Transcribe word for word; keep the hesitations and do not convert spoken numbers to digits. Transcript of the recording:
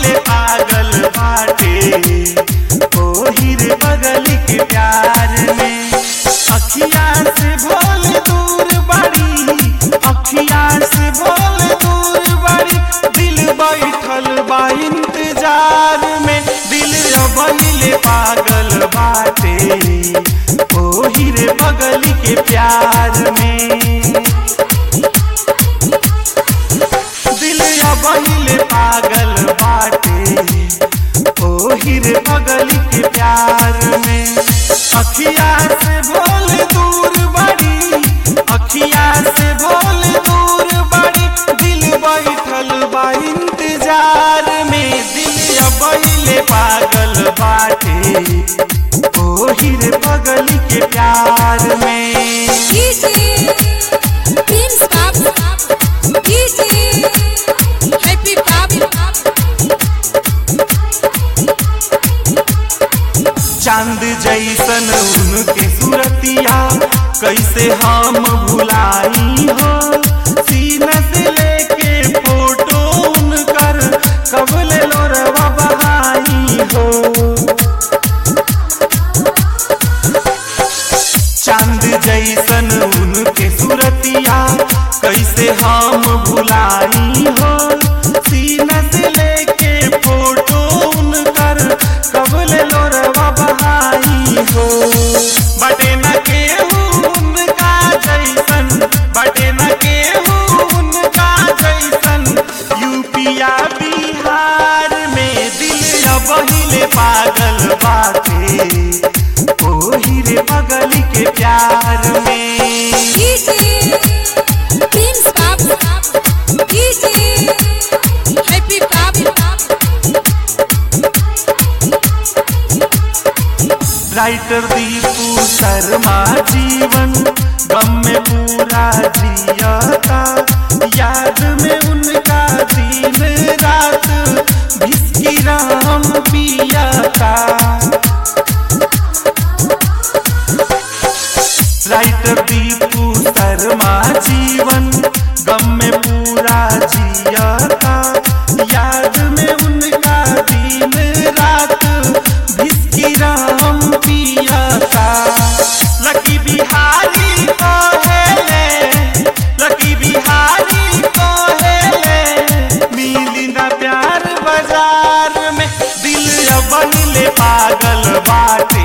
बहिले पागल बाटे ओही रे बगली के प्यार में। अखिया से भोल दूर बड़ी, अखिया से भोल दूर बड़ी, दिल बैठल बा इंतजार में। दिल बहिले पागल बाटे ओही रे बगली के प्यार में। दिल बहिले पागल बाटे ओही रे बगली के प्यार में। अखिया से भोल दूर बड़ी, अखिया से भोल दूर बड़ी, दिल बैठल बा इंतजार में। दिल बहिले पागल बाटे ओही रे बगली के प्यार में। चांद जैसन उनके सूरतिया कैसे हम भुलाई हो। सीना से लेके फोटो उनकर कब ले लोरवा बहाई हो। चांद जैसन उनके सूरतिया कैसे हम भुलाई हो। सीना से लेके फोटो उनकर कब ले लोरवा बहाई हो। बटे न केहू उनका जैसन, बटे न केहू उनका जैसन, यूपिया बिहार में। दिल बहिले पागल बाटे ओही रे बगली के प्यार में। राइटर दीपू शर्मा जीवन गम में पूरा जियाता। याद में उनका दिन रात भिसकी राम पियाता। राइटर दीपू शर्मा जीवन गम में पूरा जियाता। याद में उनका दिन रात भिसकी राम पियाता। लकी बिहारी को हेले, लकी बिहारी को हेले, मिली ना प्यार बाजार में। दिल बहिले पागल बाटे